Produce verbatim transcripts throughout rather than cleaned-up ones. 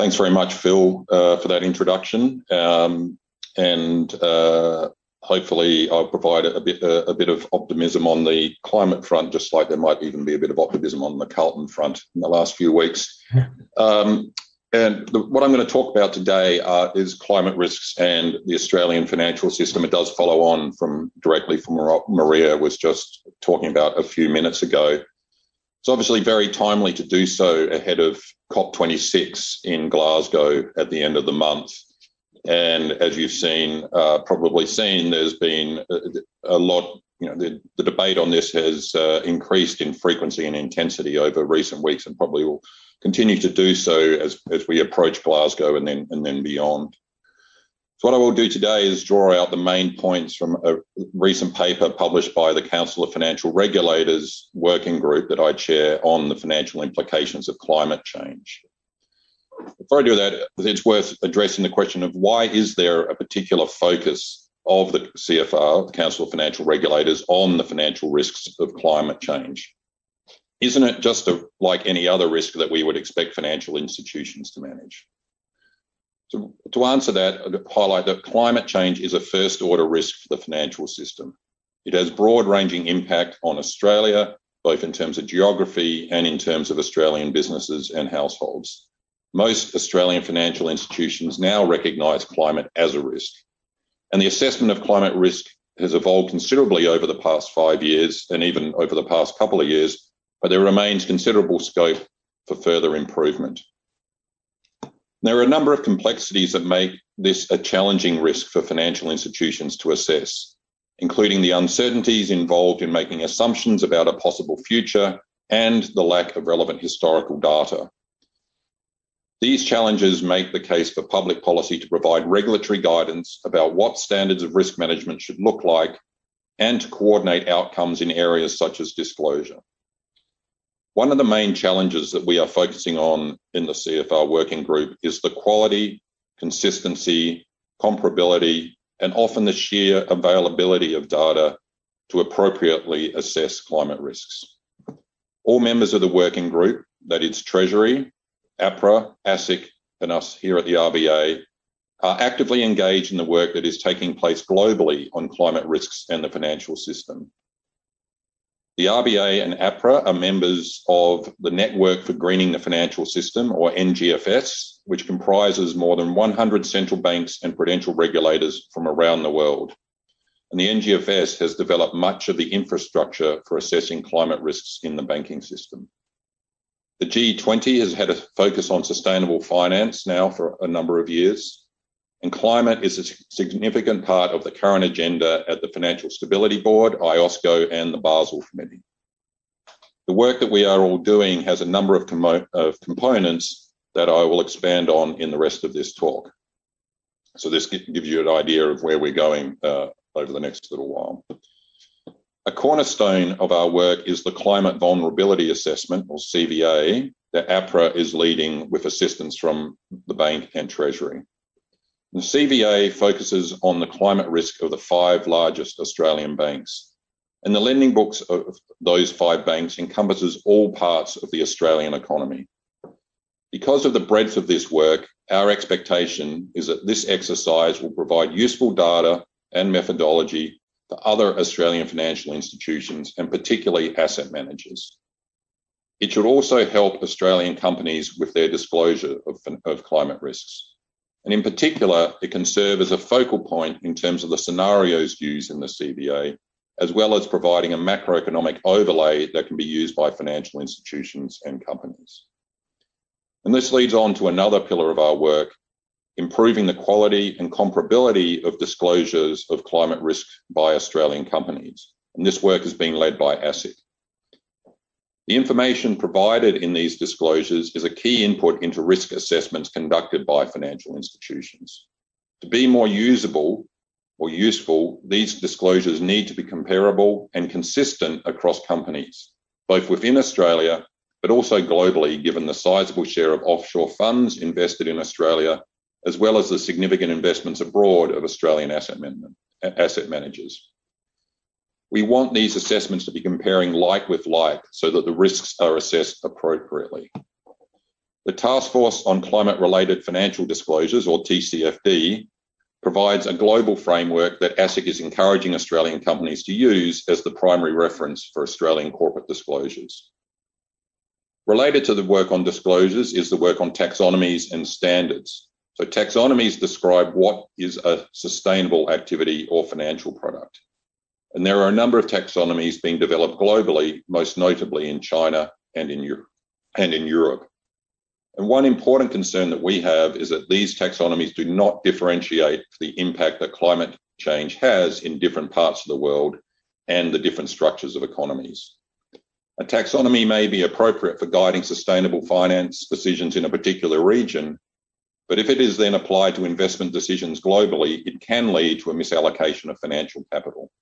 Thanks very much, Phil, uh, for that introduction. Um, and uh, hopefully I'll provide a bit, a, a bit of optimism on the climate front, just like there might even be a bit of optimism on the Carlton front in the last few weeks. Um, and the, what I'm going to talk about today uh, is climate risks and the Australian financial system. It does follow on from directly from what Maria was just talking about a few minutes ago. It's obviously very timely to do so ahead of COP twenty-six in Glasgow at the end of the month. And as you've seen, uh, probably seen, there's been a, a lot, you know, the, the debate on this has uh, increased in frequency and intensity over recent weeks and probably will continue to do so as, as we approach Glasgow and then, and then beyond. So what I will do today is draw out the main points from a recent paper published by the Council of Financial Regulators working group that I chair on the financial implications of climate change. Before I do that, it's worth addressing the question of why is there a particular focus of the C F R, the Council of Financial Regulators, on the financial risks of climate change? Isn't it just a, like any other risk that we would expect financial institutions to manage? So to answer that, I'd highlight that climate change is a first-order risk for the financial system. It has broad-ranging impact on Australia, both in terms of geography and in terms of Australian businesses and households. Most Australian financial institutions now recognise climate as a risk, and the assessment of climate risk has evolved considerably over the past five years and even over the past couple of years, but there remains considerable scope for further improvement. There are a number of complexities that make this a challenging risk for financial institutions to assess, including the uncertainties involved in making assumptions about a possible future and the lack of relevant historical data. These challenges make the case for public policy to provide regulatory guidance about what standards of risk management should look like and to coordinate outcomes in areas such as disclosure. One of the main challenges that we are focusing on in the C F R working group is the quality, consistency, comparability, and often the sheer availability of data to appropriately assess climate risks. All members of the working group, that is Treasury, APRA, ASIC, and us here at the R B A, are actively engaged in the work that is taking place globally on climate risks and the financial system. The R B A and APRA are members of the Network for Greening the Financial System, or N G F S, which comprises more than one hundred central banks and prudential regulators from around the world. And the N G F S has developed much of the infrastructure for assessing climate risks in the banking system. The G twenty has had a focus on sustainable finance now for a number of years. And climate is a significant part of the current agenda at the Financial Stability Board, I O S C O, and the Basel Committee. The work that we are all doing has a number of, com of components that I will expand on in the rest of this talk. So this gives you an idea of where we're going uh, over the next little while. A cornerstone of our work is the Climate Vulnerability Assessment, or C V A, that APRA is leading with assistance from the bank and Treasury. The C V A focuses on the climate risk of the five largest Australian banks, and the lending books of those five banks encompasses all parts of the Australian economy. Because of the breadth of this work, our expectation is that this exercise will provide useful data and methodology to other Australian financial institutions, and particularly asset managers. It should also help Australian companies with their disclosure of, of climate risks. And in particular, it can serve as a focal point in terms of the scenarios used in the C V A, as well as providing a macroeconomic overlay that can be used by financial institutions and companies. And this leads on to another pillar of our work, improving the quality and comparability of disclosures of climate risk by Australian companies. And this work is being led by ASIC. The information provided in these disclosures is a key input into risk assessments conducted by financial institutions. To be more usable or useful, these disclosures need to be comparable and consistent across companies, both within Australia, but also globally, given the sizable share of offshore funds invested in Australia, as well as the significant investments abroad of Australian asset, man- asset managers. We want these assessments to be comparing like with like so that the risks are assessed appropriately. The Task Force on Climate-Related Financial Disclosures, or T C F D, provides a global framework that ASIC is encouraging Australian companies to use as the primary reference for Australian corporate disclosures. Related to the work on disclosures is the work on taxonomies and standards. So taxonomies describe what is a sustainable activity or financial product. And there are a number of taxonomies being developed globally, most notably in China and in Europe. And in Europe. And one important concern that we have is that these taxonomies do not differentiate the impact that climate change has in different parts of the world and the different structures of economies. A taxonomy may be appropriate for guiding sustainable finance decisions in a particular region, but if it is then applied to investment decisions globally, it can lead to a misallocation of financial capital.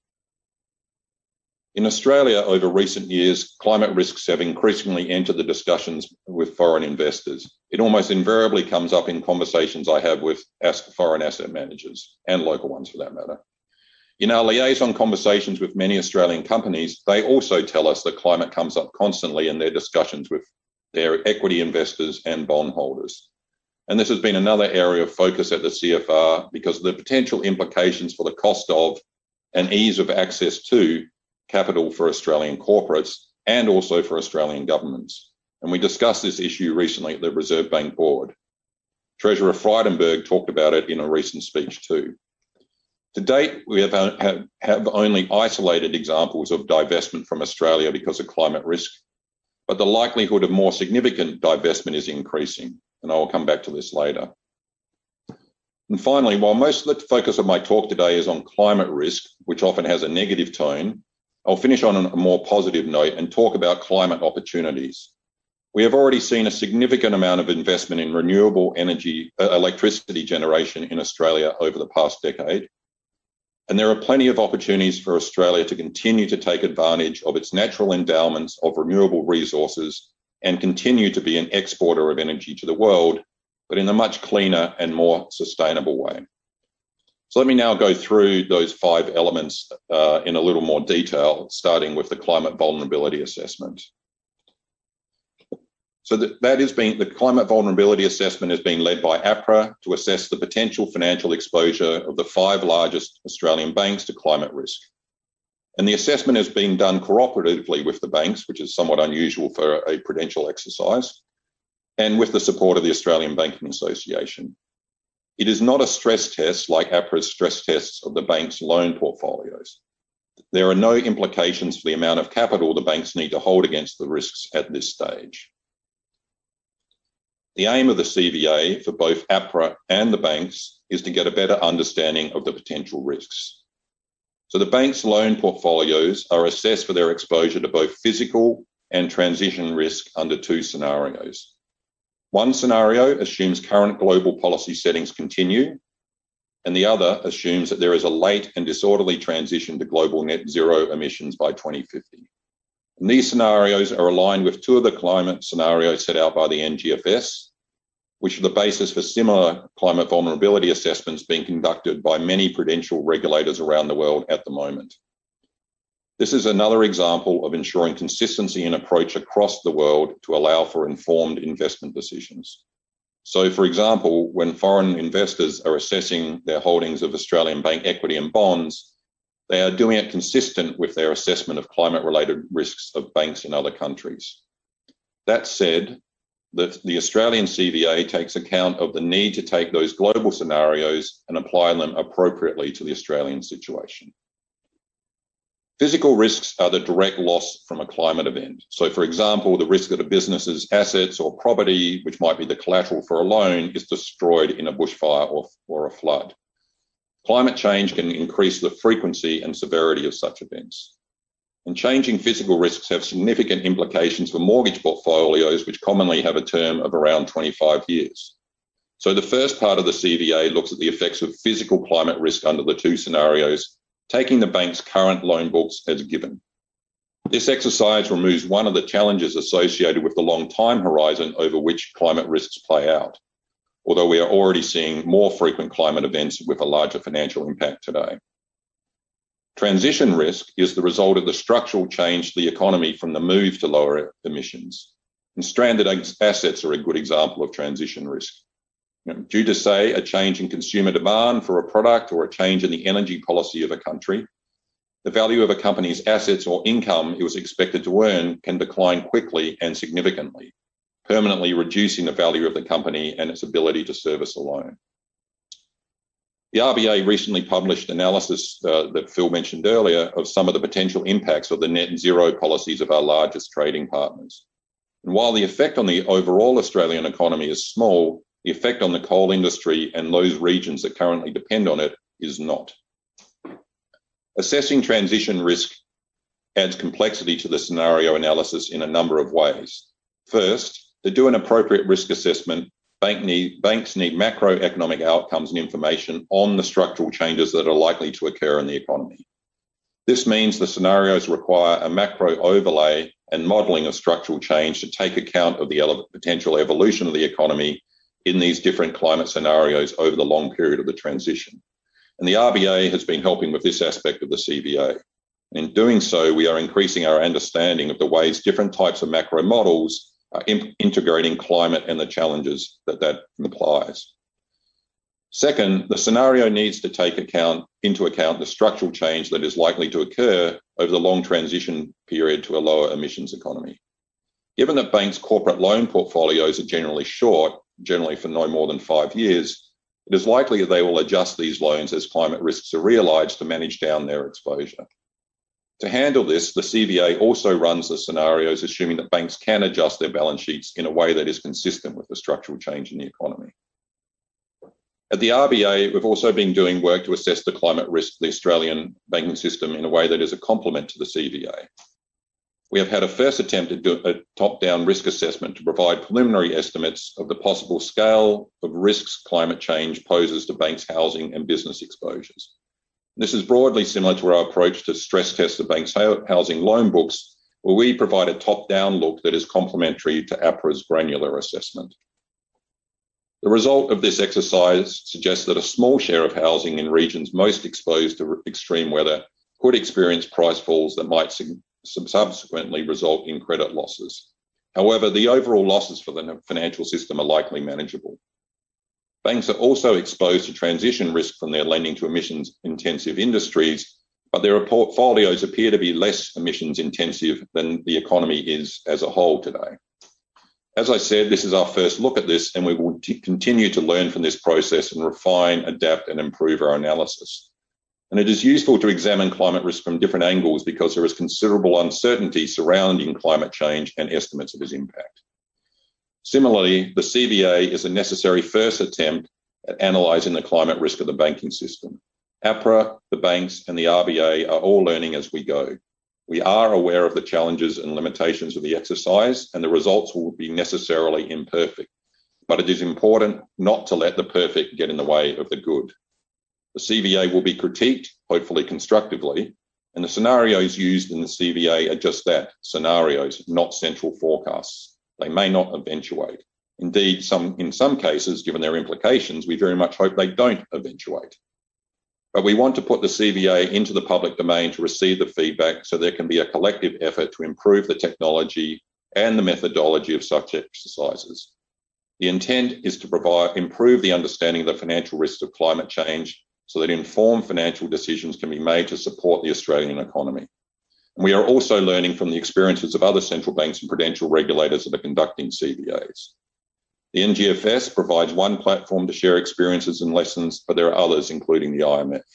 In Australia, over recent years, climate risks have increasingly entered the discussions with foreign investors. It almost invariably comes up in conversations I have with foreign asset managers, and local ones for that matter. In our liaison conversations with many Australian companies, they also tell us that climate comes up constantly in their discussions with their equity investors and bondholders. And this has been another area of focus at the C F R because of the potential implications for the cost of and ease of access to capital for Australian corporates and also for Australian governments. And we discussed this issue recently at the Reserve Bank Board. Treasurer Frydenberg talked about it in a recent speech too. To date, we have, have, have only isolated examples of divestment from Australia because of climate risk, but the likelihood of more significant divestment is increasing, and I will come back to this later. And finally, while most of the focus of my talk today is on climate risk, which often has a negative tone, I'll finish on a more positive note and talk about climate opportunities. We have already seen a significant amount of investment in renewable energy, uh, electricity generation in Australia over the past decade. And there are plenty of opportunities for Australia to continue to take advantage of its natural endowments of renewable resources and continue to be an exporter of energy to the world, but in a much cleaner and more sustainable way. So let me now go through those five elements uh, in a little more detail, starting with the climate vulnerability assessment. So that, that is being, the climate vulnerability assessment is being led by APRA to assess the potential financial exposure of the five largest Australian banks to climate risk. And the assessment is being done cooperatively with the banks, which is somewhat unusual for a prudential exercise, and with the support of the Australian Banking Association. It is not a stress test like APRA's stress tests of the bank's loan portfolios. There are no implications for the amount of capital the banks need to hold against the risks at this stage. The aim of the C V A for both APRA and the banks is to get a better understanding of the potential risks. So the bank's loan portfolios are assessed for their exposure to both physical and transition risk under two scenarios. One scenario assumes current global policy settings continue, and the other assumes that there is a late and disorderly transition to global net zero emissions by twenty fifty. And these scenarios are aligned with two of the climate scenarios set out by the N G F S, which are the basis for similar climate vulnerability assessments being conducted by many prudential regulators around the world at the moment. This is another example of ensuring consistency in approach across the world to allow for informed investment decisions. So, for example, when foreign investors are assessing their holdings of Australian bank equity and bonds, they are doing it consistent with their assessment of climate-related risks of banks in other countries. That said, the, the Australian C V A takes account of the need to take those global scenarios and apply them appropriately to the Australian situation. Physical risks are the direct loss from a climate event. So, for example, the risk that a business's assets or property, which might be the collateral for a loan, is destroyed in a bushfire or, or a flood. Climate change can increase the frequency and severity of such events. And changing physical risks have significant implications for mortgage portfolios, which commonly have a term of around twenty-five years. So the first part of the C V A looks at the effects of physical climate risk under the two scenarios, taking the bank's current loan books as given. This exercise removes one of the challenges associated with the long time horizon over which climate risks play out, although we are already seeing more frequent climate events with a larger financial impact today. Transition risk is the result of the structural change to the economy from the move to lower emissions. And stranded assets are a good example of transition risk. You know, due to, say, a change in consumer demand for a product or a change in the energy policy of a country, the value of a company's assets or income it was expected to earn can decline quickly and significantly, permanently reducing the value of the company and its ability to service a loan. The R B A recently published analysis uh, that Phil mentioned earlier of some of the potential impacts of the net zero policies of our largest trading partners. And while the effect on the overall Australian economy is small, the effect on the coal industry and those regions that currently depend on it is not. Assessing transition risk adds complexity to the scenario analysis in a number of ways. First, to do an appropriate risk assessment, bank need, banks need macroeconomic outcomes and information on the structural changes that are likely to occur in the economy. This means the scenarios require a macro overlay and modelling of structural change to take account of the ele- potential evolution of the economy in these different climate scenarios over the long period of the transition. And the R B A has been helping with this aspect of the C B A. In doing so, we are increasing our understanding of the ways different types of macro models are imp- integrating climate and the challenges that that implies. Second, the scenario needs to take account into account the structural change that is likely to occur over the long transition period to a lower emissions economy. Given that banks' corporate loan portfolios are generally short, generally for no more than five years, it is likely that they will adjust these loans as climate risks are realised to manage down their exposure. To handle this, the C B A also runs the scenarios assuming that banks can adjust their balance sheets in a way that is consistent with the structural change in the economy. At the R B A, we've also been doing work to assess the climate risk of the Australian banking system in a way that is a complement to the C B A. We have had a first attempt at do a top-down risk assessment to provide preliminary estimates of the possible scale of risks climate change poses to banks' housing and business exposures. This is broadly similar to our approach to stress test the bank's housing loan books, where we provide a top-down look that is complementary to APRA's granular assessment. The result of this exercise suggests that a small share of housing in regions most exposed to extreme weather could experience price falls that might subsequently result in credit losses. However, the overall losses for the financial system are likely manageable. Banks are also exposed to transition risk from their lending to emissions-intensive industries, but their portfolios appear to be less emissions-intensive than the economy is as a whole today. As I said, this is our first look at this, and we will t- continue to learn from this process and refine, adapt, and improve our analysis. And it is useful to examine climate risk from different angles because there is considerable uncertainty surrounding climate change and estimates of its impact. Similarly, the C B A is a necessary first attempt at analysing the climate risk of the banking system. APRA, the banks, and the R B A are all learning as we go. We are aware of the challenges and limitations of the exercise, and the results will be necessarily imperfect. But it is important not to let the perfect get in the way of the good. The C B A will be critiqued, hopefully constructively, and the scenarios used in the C B A are just that, scenarios, not central forecasts. They may not eventuate. Indeed, some, in some cases, given their implications, we very much hope they don't eventuate. But we want to put the C B A into the public domain to receive the feedback so there can be a collective effort to improve the technology and the methodology of such exercises. The intent is to provide, improve the understanding of the financial risks of climate change so that informed financial decisions can be made to support the Australian economy. And we are also learning from the experiences of other central banks and prudential regulators that are conducting C B As. The N G F S provides one platform to share experiences and lessons, but there are others, including the I M F.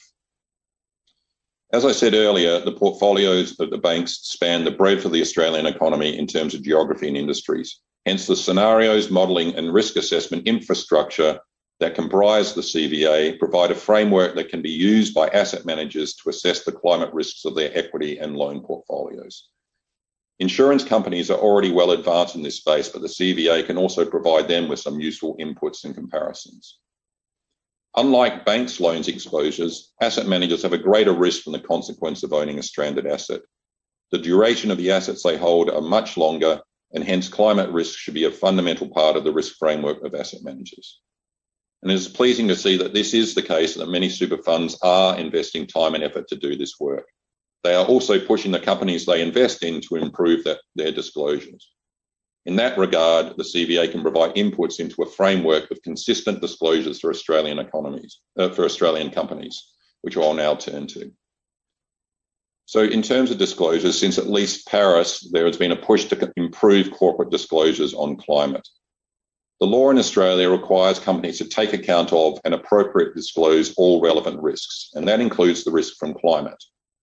As I said earlier, the portfolios of the banks span the breadth of the Australian economy in terms of geography and industries. Hence, the scenarios, modelling and risk assessment infrastructure that comprise the C B A provide a framework that can be used by asset managers to assess the climate risks of their equity and loan portfolios. Insurance companies are already well advanced in this space, but the C B A can also provide them with some useful inputs and comparisons. Unlike banks' loans exposures, asset managers have a greater risk from the consequence of owning a stranded asset. The duration of the assets they hold are much longer, and hence climate risk should be a fundamental part of the risk framework of asset managers. And it is pleasing to see that this is the case, that many super funds are investing time and effort to do this work. They are also pushing the companies they invest in to improve that, their disclosures. In that regard, the C V A can provide inputs into a framework of consistent disclosures for Australian economies, uh, for Australian companies, which I'll now turn to. So in terms of disclosures, since at least Paris, there has been a push to improve corporate disclosures on climate. The law in Australia requires companies to take account of and appropriately disclose all relevant risks, and that includes the risk from climate.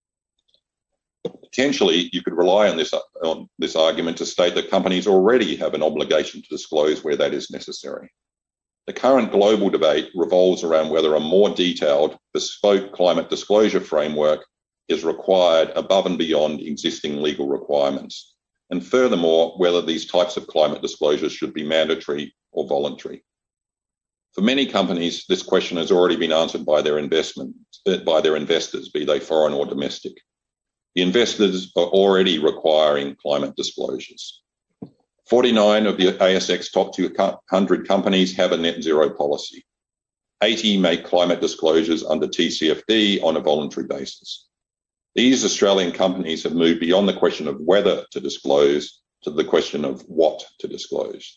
Potentially, you could rely on this, on this argument to state that companies already have an obligation to disclose where that is necessary. The current global debate revolves around whether a more detailed, bespoke climate disclosure framework is required above and beyond existing legal requirements, and furthermore, whether these types of climate disclosures should be mandatory or voluntary. For many companies, this question has already been answered by their investment, by their investors, be they foreign or domestic. The investors are already requiring climate disclosures. forty-nine of the A S X top two hundred companies have a net zero policy. eighty make climate disclosures under T C F D on a voluntary basis. These Australian companies have moved beyond the question of whether to disclose to the question of what to disclose.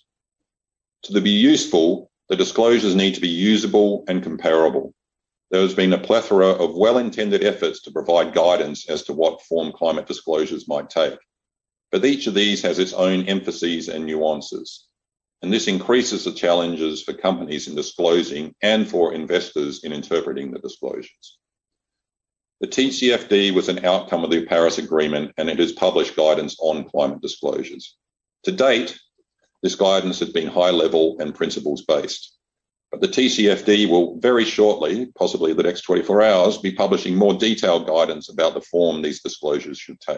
To be useful, the disclosures need to be usable and comparable. There has been a plethora of well-intended efforts to provide guidance as to what form climate disclosures might take, but each of these has its own emphases and nuances, and this increases the challenges for companies in disclosing and for investors in interpreting the disclosures. The T C F D was an outcome of the Paris Agreement, and it has published guidance on climate disclosures. To date, this guidance has been high level and principles based. But the T C F D will very shortly, possibly the next twenty-four hours, be publishing more detailed guidance about the form these disclosures should take.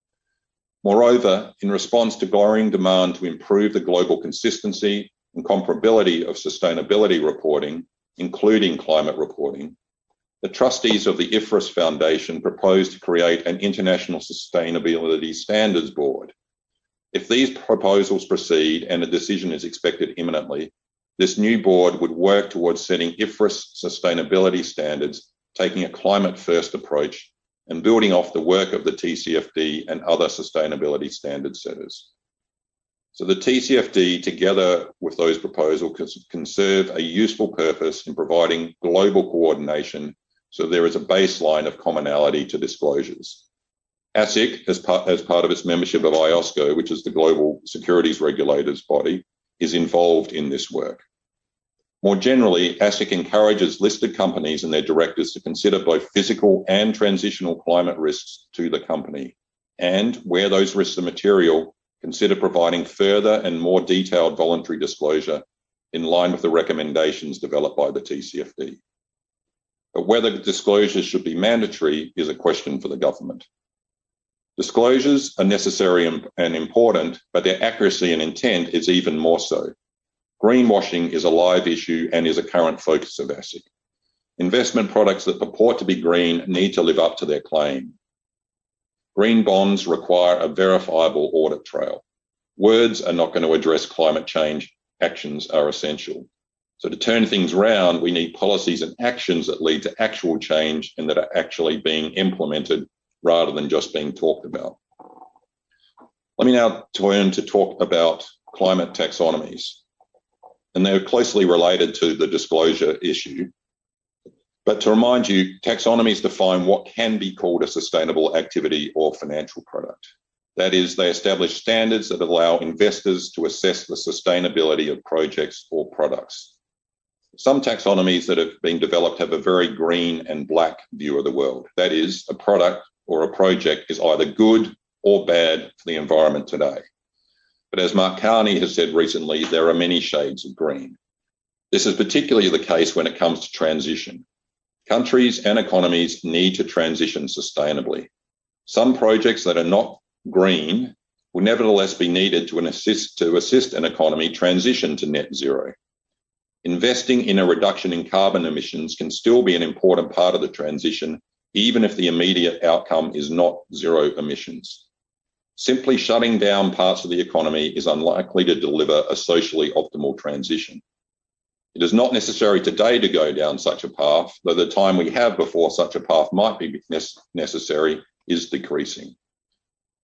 Moreover, in response to growing demand to improve the global consistency and comparability of sustainability reporting, including climate reporting, the trustees of the I F R S Foundation proposed to create an International Sustainability Standards Board. If these proposals proceed and a decision is expected imminently, this new board would work towards setting I F R S sustainability standards, taking a climate-first approach and building off the work of the T C F D and other sustainability standard setters. So the T C F D, together with those proposals, can serve a useful purpose in providing global coordination so there is a baseline of commonality to disclosures. ASIC, as part, as part of its membership of I O S C O, which is the Global Securities Regulators body, is involved in this work. More generally, ASIC encourages listed companies and their directors to consider both physical and transitional climate risks to the company, and where those risks are material, consider providing further and more detailed voluntary disclosure in line with the recommendations developed by the T C F D. But whether disclosures should be mandatory is a question for the government. Disclosures are necessary and important, but their accuracy and intent is even more so. Greenwashing is a live issue and is a current focus of ASIC. Investment products that purport to be green need to live up to their claim. Green bonds require a verifiable audit trail. Words are not going to address climate change. Actions are essential. So to turn things around, we need policies and actions that lead to actual change and that are actually being implemented rather than just being talked about. Let me now turn to talk about climate taxonomies. And they're closely related to the disclosure issue. But to remind you, taxonomies define what can be called a sustainable activity or financial product. That is, they establish standards that allow investors to assess the sustainability of projects or products. Some taxonomies that have been developed have a very green and black view of the world. That is, a product or a project is either good or bad for the environment today. But as Mark Carney has said recently, there are many shades of green. This is particularly the case when it comes to transition. Countries and economies need to transition sustainably. Some projects that are not green will nevertheless be needed to assist, to assist an economy transition to net zero. Investing in a reduction in carbon emissions can still be an important part of the transition, even if the immediate outcome is not zero emissions. Simply shutting down parts of the economy is unlikely to deliver a socially optimal transition. It is not necessary today to go down such a path, though the time we have before such a path might be necessary is decreasing.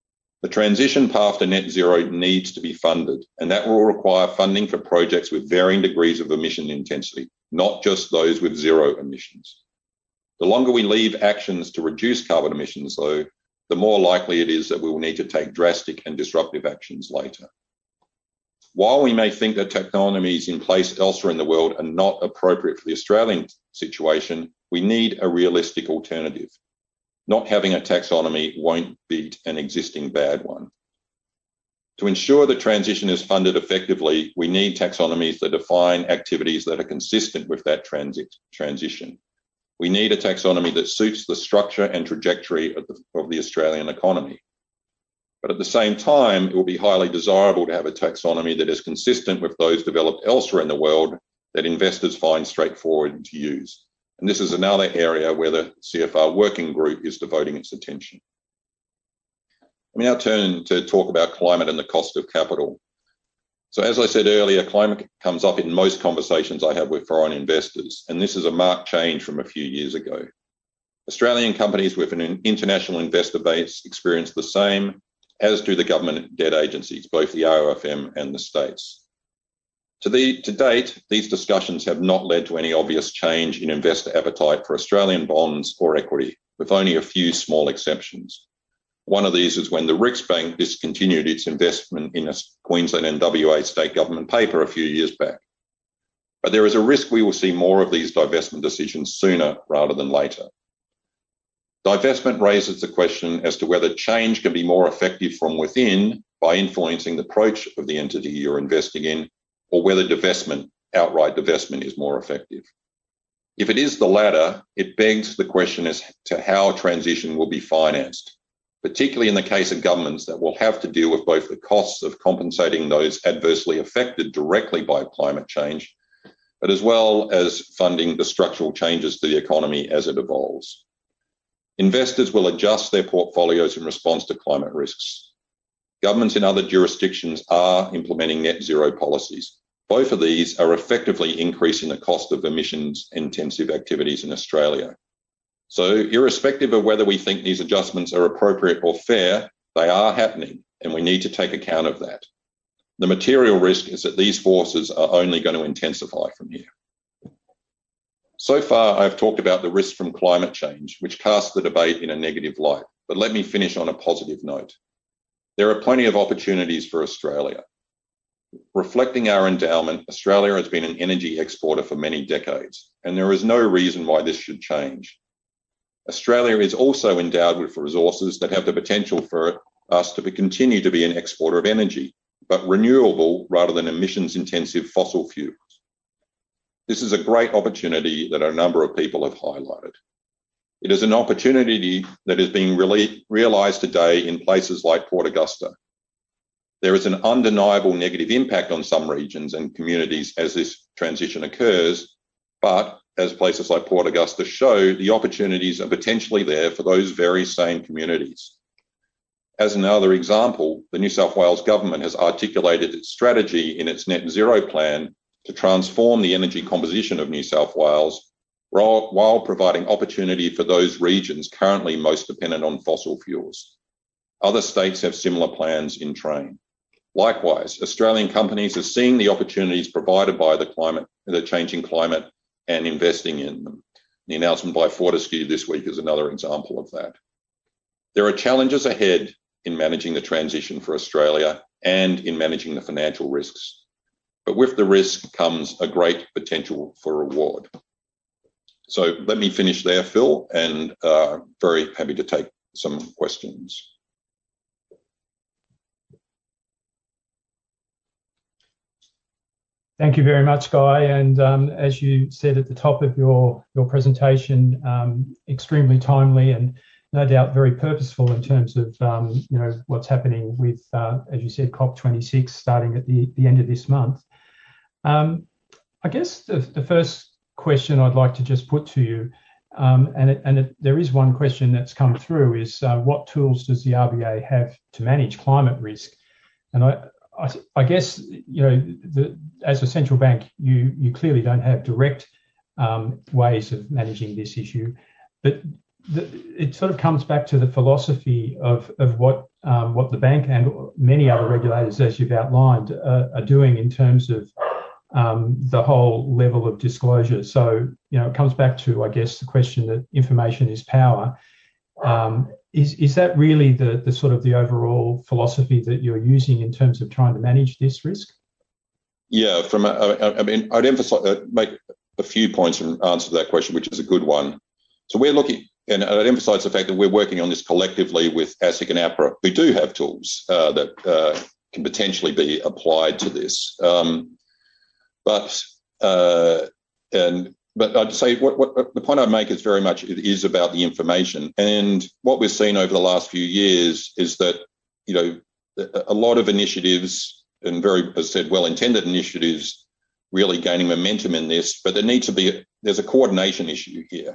The transition path to net zero needs to be funded, and that will require funding for projects with varying degrees of emission intensity, not just those with zero emissions. The longer we leave actions to reduce carbon emissions, though, the more likely it is that we will need to take drastic and disruptive actions later. While we may think that taxonomies in place elsewhere in the world are not appropriate for the Australian situation, we need a realistic alternative. Not having a taxonomy won't beat an existing bad one. To ensure the transition is funded effectively, we need taxonomies that define activities that are consistent with that transit transition. We need a taxonomy that suits the structure and trajectory of the, of the Australian economy. But at the same time, it will be highly desirable to have a taxonomy that is consistent with those developed elsewhere in the world that investors find straightforward to use. And this is another area where the C F R working group is devoting its attention. Let me now turn to talk about climate and the cost of capital. So as I said earlier, climate comes up in most conversations I have with foreign investors, and this is a marked change from a few years ago. Australian companies with an international investor base experience the same, as do the government debt agencies, both the R O F M and the states. To, the, to date, these discussions have not led to any obvious change in investor appetite for Australian bonds or equity, with only a few small exceptions. One of these is when the Riksbank discontinued its investment in a Queensland and W A state government paper a few years back. But there is a risk we will see more of these divestment decisions sooner rather than later. Divestment raises the question as to whether change can be more effective from within by influencing the approach of the entity you're investing in, or whether divestment, outright divestment, is more effective. If it is the latter, it begs the question as to how transition will be financed, particularly in the case of governments that will have to deal with both the costs of compensating those adversely affected directly by climate change, but as well as funding the structural changes to the economy as it evolves. Investors will adjust their portfolios in response to climate risks. Governments in other jurisdictions are implementing net zero policies. Both of these are effectively increasing the cost of emissions-intensive activities in Australia. So, irrespective of whether we think these adjustments are appropriate or fair, they are happening, and we need to take account of that. The material risk is that these forces are only going to intensify from here. So far, I've talked about the risks from climate change, which casts the debate in a negative light, but let me finish on a positive note. There are plenty of opportunities for Australia. Reflecting our endowment, Australia has been an energy exporter for many decades, and there is no reason why this should change. Australia is also endowed with resources that have the potential for us to continue to be an exporter of energy, but renewable rather than emissions-intensive fossil fuels. This is a great opportunity that a number of people have highlighted. It is an opportunity that is being really realised today in places like Port Augusta. There is an undeniable negative impact on some regions and communities as this transition occurs, but as places like Port Augusta show, the opportunities are potentially there for those very same communities. As another example, the New South Wales government has articulated its strategy in its net zero plan to transform the energy composition of New South Wales while providing opportunity for those regions currently most dependent on fossil fuels. Other states have similar plans in train. Likewise, Australian companies are seeing the opportunities provided by the climate, the changing climate, and investing in them. The announcement by Fortescue this week is another example of that. There are challenges ahead in managing the transition for Australia and in managing the financial risks. But with the risk comes a great potential for reward. So let me finish there, Phil, and uh, very happy to take some questions. Thank you very much, Guy. And um, as you said at the top of your, your presentation, um, extremely timely and no doubt very purposeful in terms of um, you know, what's happening with, uh, as you said, COP twenty-six starting at the, the end of this month. Um, I guess the, the first question I'd like to just put to you, um, and, it, and it, there is one question that's come through, is uh, what tools does the R B A have to manage climate risk? And I, I, I guess, you know, the, as a central bank, you, you clearly don't have direct um, ways of managing this issue, but the, it sort of comes back to the philosophy of, of what um, what the bank and many other regulators, as you've outlined, uh, are doing in terms of um, the whole level of disclosure. So, you know, it comes back to, I guess, the question that information is power. Um, is is that really the the sort of the overall philosophy that you're using in terms of trying to manage this risk? Yeah, from a, I mean, I'd emphasize, uh, make a few points in answer to that question, which is a good one. So we're looking, and I'd emphasize the fact that we're working on this collectively with ASIC and APRA, who do have tools uh, that uh, can potentially be applied to this. Um, but uh, and but I'd say what, what the point I'd make is very much it is about the information. And what we've seen over the last few years is that, you know, a lot of initiatives and very, as I said, well-intended initiatives really gaining momentum in this, but there needs to be, there's a coordination issue here.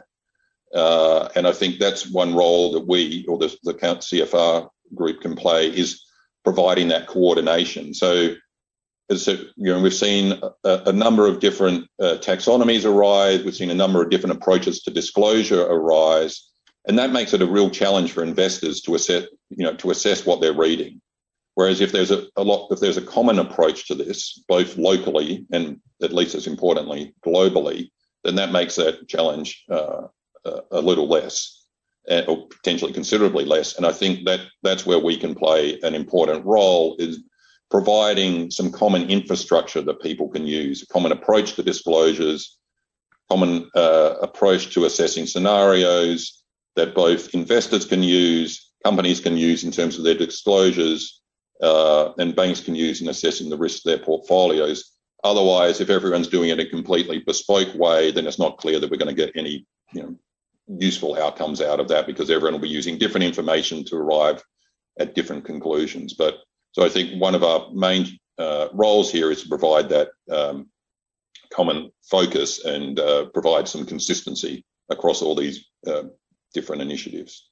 Uh, and I think that's one role that we, or the, the C F R group can play, is providing that coordination. So, as you know, we've seen a, a number of different uh, taxonomies arise. We've seen a number of different approaches to disclosure arise, and that makes it a real challenge for investors to assess, you know, to assess what they're reading. Whereas if there's a, a lot, if there's a common approach to this, both locally and at least as importantly globally, then that makes that challenge uh, a, a little less, uh, or potentially considerably less. And I think that that's where we can play an important role, is providing some common infrastructure that people can use, a common approach to disclosures, common uh, approach to assessing scenarios that both investors can use, companies can use in terms of their disclosures, uh, and banks can use in assessing the risk of their portfolios. Otherwise, if everyone's doing it in a completely bespoke way, then it's not clear that we're going to get any, you know, useful outcomes out of that, because everyone will be using different information to arrive at different conclusions. But so I think one of our main uh, roles here is to provide that um, common focus and uh, provide some consistency across all these uh, different initiatives.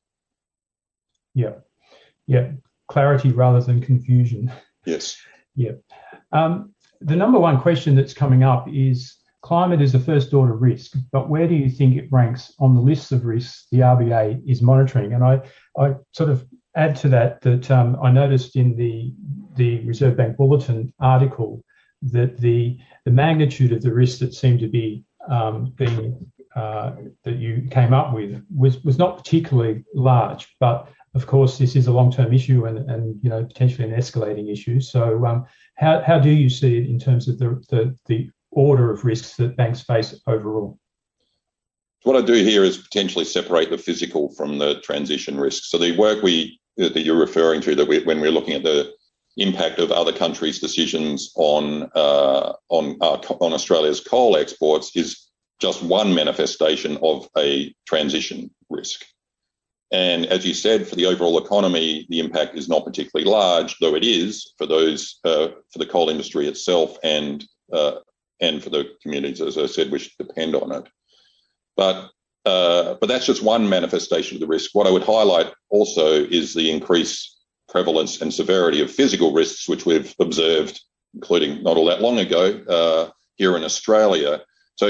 Yeah, yeah, clarity rather than confusion. Yes. Yeah. Um, the number one question that's coming up is climate is a first order risk, but where do you think it ranks on the list of risks the R B A is monitoring? And I, I sort of add to that that um, I noticed in the the Reserve Bank Bulletin article that the the magnitude of the risks that seemed to be um, being uh, that you came up with was was not particularly large, but of course this is a long-term issue and and you know potentially an escalating issue. So um, how how do you see it in terms of the the, the order of risks that banks face overall? What I do here is potentially separate the physical from the transition risks. So the work we that you're referring to, that we, when we're looking at the impact of other countries' decisions on uh, on our, on Australia's coal exports, is just one manifestation of a transition risk. And as you said, for the overall economy, the impact is not particularly large, though it is for those uh, for the coal industry itself and uh, and for the communities, as I said, which depend on it. But uh, but that's just one manifestation of the risk. What I would highlight also is the increased prevalence and severity of physical risks, which we've observed, including not all that long ago uh, here in Australia. So,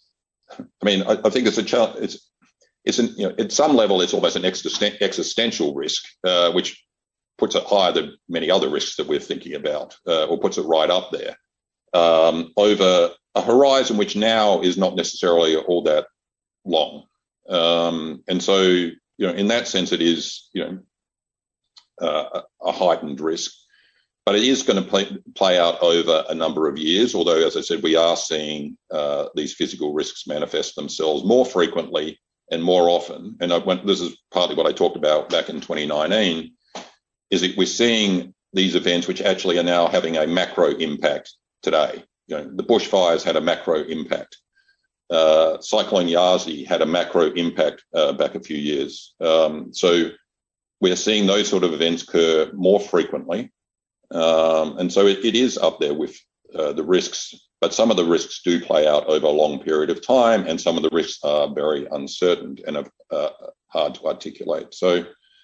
I mean, I, I think it's a challenge. It's it's an, you know, at some level, it's almost an existential risk, uh, which puts it higher than many other risks that we're thinking about, uh, or puts it right up there, um, over a horizon which now is not necessarily all that long. Um, and so, you know, in that sense, it is, you know, uh, a heightened risk, but it is going to play, play out over a number of years. Although, as I said, we are seeing uh, these physical risks manifest themselves more frequently and more often. And I went, this is partly what I talked about back in twenty nineteen, is that we're seeing these events which actually are now having a macro impact today. You know, the bushfires had a macro impact. Uh, Cyclone Yasi had a macro impact uh, back a few years. Um, so we're seeing those sort of events occur more frequently. Um, and so it, it is up there with uh, the risks, but some of the risks do play out over a long period of time, and some of the risks are very uncertain and are uh, hard to articulate. So,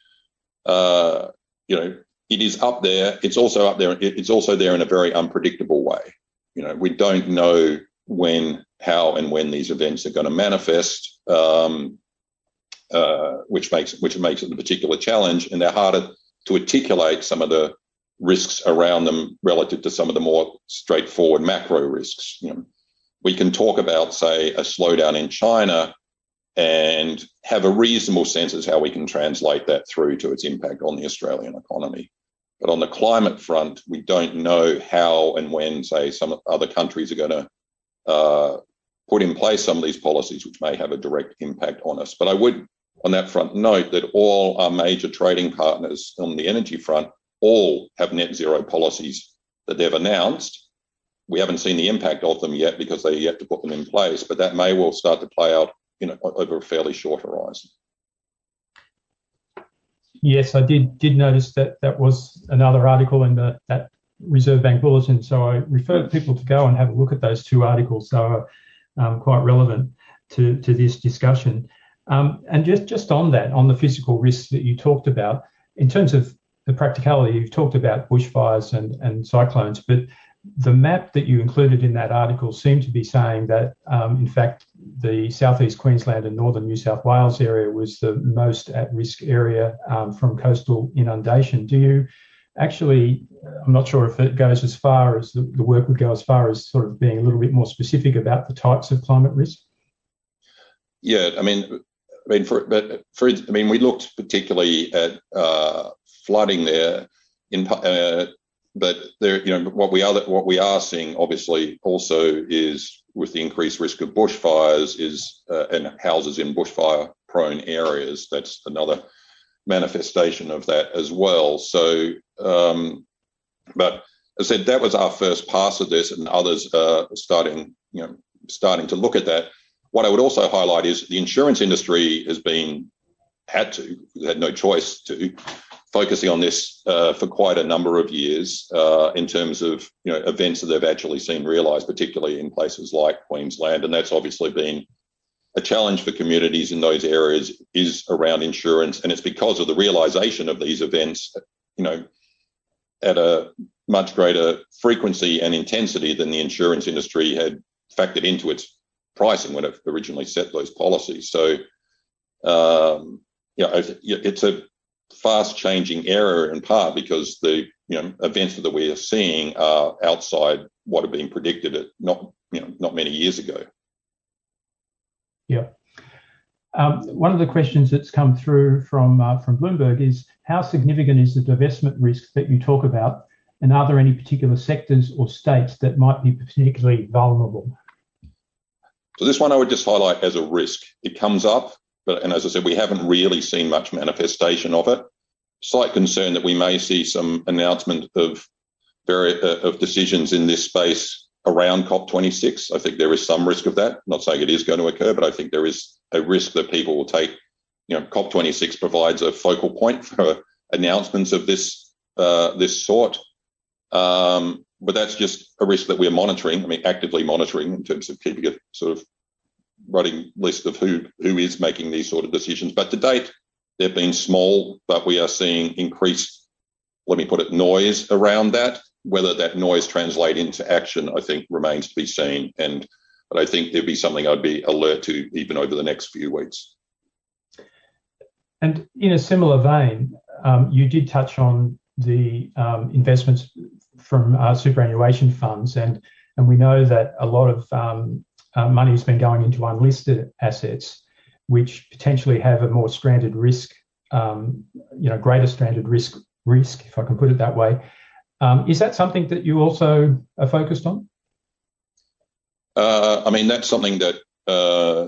uh, you know, it is up there. It's also up there. It's also there in a very unpredictable way. You know, we don't know when, how and when these events are going to manifest. Um, uh, which makes which makes it a particular challenge, and they're harder to articulate some of the risks around them relative to some of the more straightforward macro risks. You know, we can talk about, say, a slowdown in China and have a reasonable sense as how we can translate that through to its impact on the Australian economy. But on the climate front, we don't know how and when, say, some other countries are going to uh, put in place some of these policies which may have a direct impact on us. But I would, on that front, note that all our major trading partners on the energy front all have net zero policies that they've announced. We haven't seen the impact of them yet because they're yet to put them in place, but that may well start to play out, you know, over a fairly short horizon. Yes, I did did notice that that was another article in the that Reserve Bank Bulletin. So I refer people to go and have a look at those two articles. So um, quite relevant to, to this discussion. Um, and just, just on that, on the physical risks that you talked about, in terms of the practicality, you've talked about bushfires and, and cyclones, but the map that you included in that article seemed to be saying that, um, in fact, the southeast Queensland and northern New South Wales area was the most at-risk area um, from coastal inundation. Do you actually, I'm not sure if it goes as far as the, the work would go as far as sort of being a little bit more specific about the types of climate risk? Yeah, I mean, I mean, for, but for, I mean, we looked particularly at uh, flooding there, in, uh, but there, you know, what we are what we are seeing, obviously, also is with the increased risk of bushfires, is uh, and houses in bushfire-prone areas. That's another manifestation of that as well. So, um, but as I said, that was our first pass of this, and others are starting, you know, starting to look at that. What I would also highlight is the insurance industry has been, had to, had no choice to, focusing on this uh, for quite a number of years uh, in terms of, you know, events that they've actually seen realised, particularly in places like Queensland. And that's obviously been a challenge for communities in those areas, is around insurance. And it's because of the realisation of these events, you know, at a much greater frequency and intensity than the insurance industry had factored into its pricing when it originally set those policies. So, um, yeah, it's a fast changing area in part because the, you know, events that we are seeing are outside what had been predicted at not, you know, not many years ago. Yeah. Um, one of the questions that's come through from uh, from Bloomberg is, how significant is the divestment risk that you talk about, and are there any particular sectors or states that might be particularly vulnerable? So this one I would just highlight as a risk. It comes up, but, and as I said, we haven't really seen much manifestation of it. Slight concern that we may see some announcement of very uh, of decisions in this space around COP twenty-six. I think there is some risk of that. I'm not saying it is going to occur, but I think there is a risk that people will take, you know, COP twenty-six provides a focal point for announcements of this uh, this sort. Um, but that's just a risk that we're monitoring. I mean, actively monitoring in terms of keeping a sort of running list of who who is making these sort of decisions. But to date, they've been small, but we are seeing increased, let me put it, noise around that. Whether that noise translate into action, I think, remains to be seen. And but I think there'd be something I'd be alert to even over the next few weeks. And in a similar vein, um, you did touch on the um, investments from uh, superannuation funds, and and we know that a lot of um, uh, money has been going into unlisted assets, which potentially have a more stranded risk, um, you know, greater stranded risk risk, if I can put it that way. Um, is that something that you also are focused on? Uh, I mean, that's something that, uh,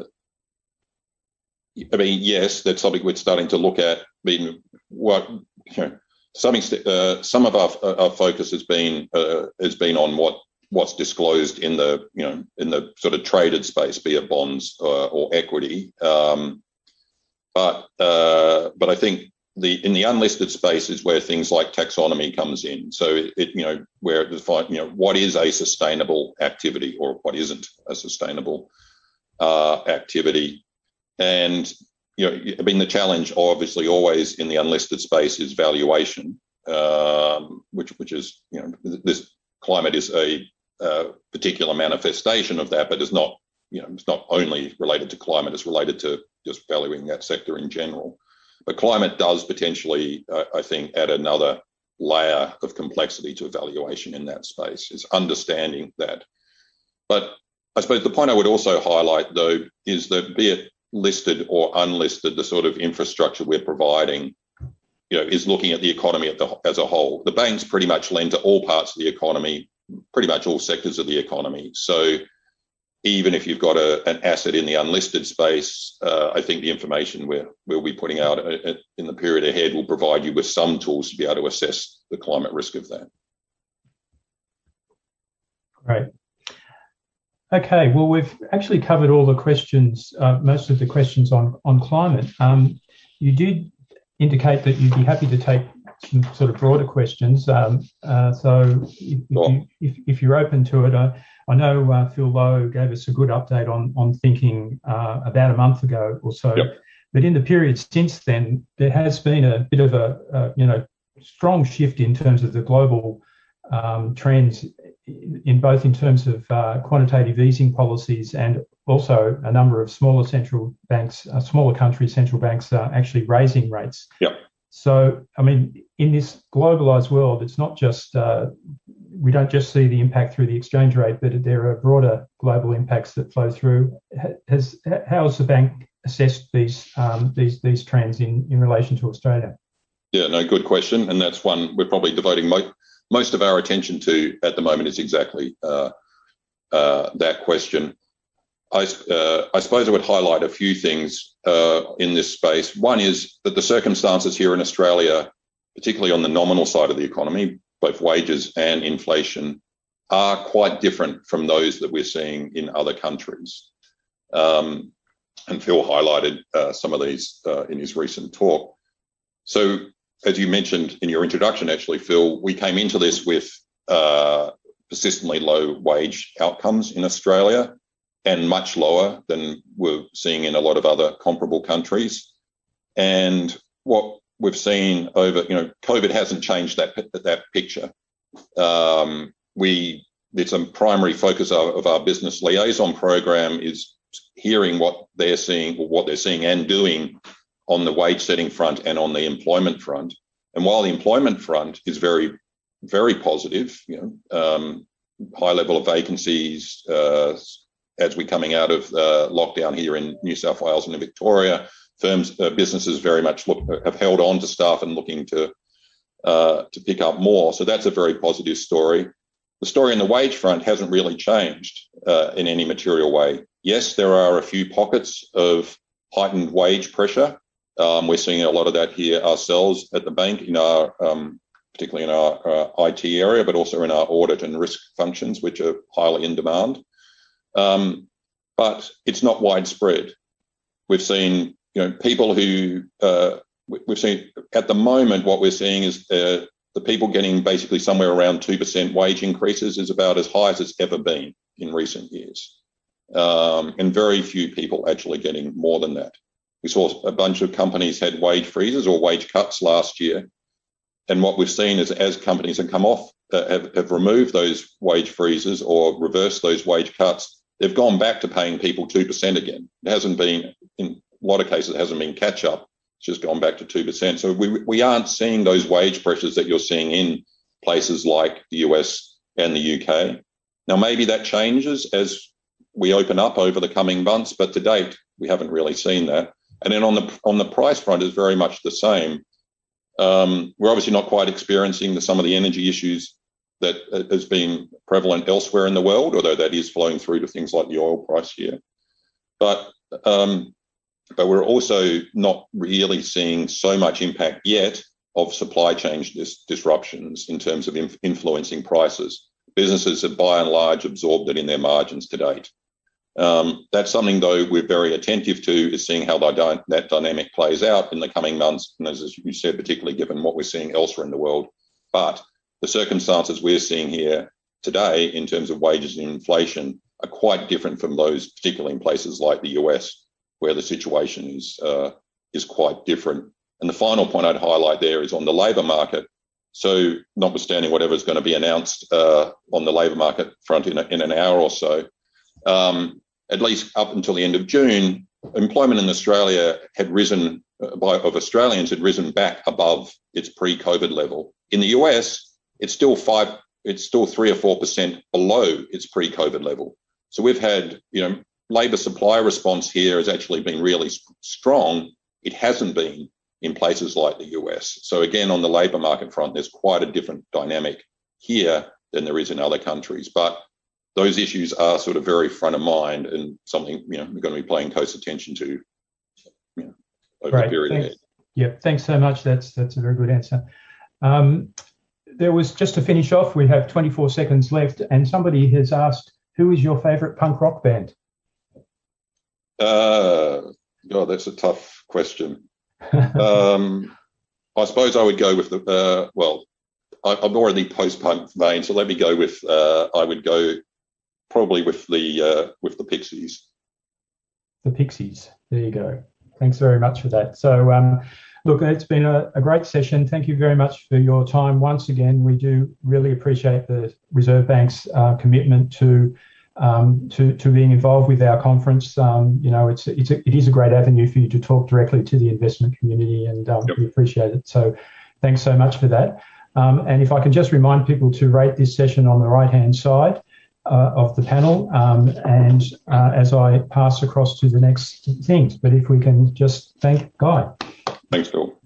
I mean, yes, that's something we're starting to look at. I mean, what, you know, some extent, uh, some of our, our focus has been uh, has been on what what's disclosed in the, you know, in the sort of traded space, be it bonds uh, or equity. Um, but uh, but I think the in the unlisted space is where things like taxonomy comes in. So it, it you know, where it defines, you know, what is a sustainable activity or what isn't a sustainable uh, activity. And, you know, I mean, the challenge obviously always in the unlisted space is valuation, um, which which is, you know, this climate is a uh, particular manifestation of that, but it's not, you know, it's not only related to climate, it's related to just valuing that sector in general. But climate does potentially, uh, I think, add another layer of complexity to valuation in that space, is understanding that. But I suppose the point I would also highlight, though, is that be it listed or unlisted, the sort of infrastructure we're providing, you know, is looking at the economy at the, as a whole. The banks pretty much lend to all parts of the economy, pretty much all sectors of the economy. So even if you've got a, an asset in the unlisted space, uh, I think the information we're, we'll be putting out in the period ahead will provide you with some tools to be able to assess the climate risk of that. Great. Okay, well, we've actually covered all the questions, uh, most of the questions on, on climate. Um, you did indicate that you'd be happy to take some sort of broader questions. Um, uh, so if, Sure. you, if, if you're open to it, I, I know uh, Phil Lowe gave us a good update on, on thinking uh, about a month ago or so. Yep. But in the period since then, there has been a bit of a, a you know, strong shift in terms of the global um, trends, in both in terms of uh, quantitative easing policies and also a number of smaller central banks, uh, smaller countries' central banks are actually raising rates. Yep. So, I mean, in this globalised world, it's not just, uh, we don't just see the impact through the exchange rate, but there are broader global impacts that flow through. Has, how has the bank assessed these um, these these trends in, in relation to Australia? Yeah, no, good question. And that's one we're probably devoting mo- most of our attention to at the moment, is exactly uh, uh, that question. I, uh, I suppose I would highlight a few things uh, in this space. One is that the circumstances here in Australia, particularly on the nominal side of the economy, both wages and inflation, are quite different from those that we're seeing in other countries. Um, and Phil highlighted uh, some of these uh, in his recent talk. So, as you mentioned in your introduction, actually, Phil, we came into this with uh, persistently low wage outcomes in Australia, and much lower than we're seeing in a lot of other comparable countries. And what we've seen over, you know, COVID hasn't changed that that picture. Um, we, it's a primary focus of, of our business liaison program is hearing what they're seeing, or what they're seeing and doing on the wage setting front and on the employment front. And while the employment front is very, very positive, you know, um, high level of vacancies, uh, as we're coming out of uh, lockdown here in New South Wales and in Victoria, firms, uh, businesses very much look, have held on to staff and looking to uh, to pick up more. So that's a very positive story. The story on the wage front hasn't really changed uh, in any material way. Yes, there are a few pockets of heightened wage pressure. Um, we're seeing a lot of that here ourselves at the bank, in our um, particularly in our uh, I T area, but also in our audit and risk functions, which are highly in demand. Um, but it's not widespread. We've seen, you know, people who uh, we've seen at the moment. What we're seeing is uh, the people getting basically somewhere around two percent wage increases is about as high as it's ever been in recent years, um, and very few people actually getting more than that. We saw a bunch of companies had wage freezes or wage cuts last year, and what we've seen is as companies have come off, uh, have, have removed those wage freezes or reversed those wage cuts, they've gone back to paying people two percent again. It hasn't been, in a lot of cases, it hasn't been catch up. It's just gone back to two percent. So we, we aren't seeing those wage pressures that you're seeing in places like the U S and the U K. Now, maybe that changes as we open up over the coming months, but to date, we haven't really seen that. And then on the on the price front is very much the same. Um, we're obviously not quite experiencing the, some of the energy issues that has been prevalent elsewhere in the world, although that is flowing through to things like the oil price here. But um, but we're also not really seeing so much impact yet of supply chain dis- disruptions in terms of inf- influencing prices. Businesses have by and large absorbed it in their margins to date. Um, that's something, though, we're very attentive to, is seeing how that, that dynamic plays out in the coming months, and as you said, particularly given what we're seeing elsewhere in the world. But the circumstances we're seeing here today in terms of wages and inflation are quite different from those, particularly in places like the U S, where the situation is uh, is quite different. And the final point I'd highlight there is on the labour market. So notwithstanding whatever is going to be announced uh, on the labour market front in, a, in an hour or so, um, at least up until the end of June, employment in Australia had risen, uh, by, of Australians had risen back above its pre-COVID level. In the U S, it's still five, it's still three or four percent below its pre-COVID level. So we've had, you know, labour supply response here has actually been really strong. It hasn't been in places like the U S. So again, on the labour market front, there's quite a different dynamic here than there is in other countries. But those issues are sort of very front of mind and something, you know, we're going to be paying close attention to, you know, over Great. the period Thanks. ahead. Yeah, thanks so much. That's that's a very good answer. Um, there was, just to finish off, we have twenty-four seconds left, and somebody has asked, who is your favourite punk rock band? Uh, God, that's a tough question. um, I suppose I would go with the, uh, well, I, I'm more in the post-punk vein, so let me go with, uh, I would go probably with the uh, with the Pixies. The Pixies. There you go. Thanks very much for that. So, um, look, it's been a, a great session. Thank you very much for your time. Once again, we do really appreciate the Reserve Bank's uh, commitment to um, to to being involved with our conference. Um, you know, it's it's a, it is a great avenue for you to talk directly to the investment community, and um, yep. we appreciate it. So, thanks so much for that. Um, and if I can just remind people to rate this session on the right-hand side Uh, of the panel, um, and uh, as I pass across to the next things. But if we can just thank Guy. Thanks, Phil.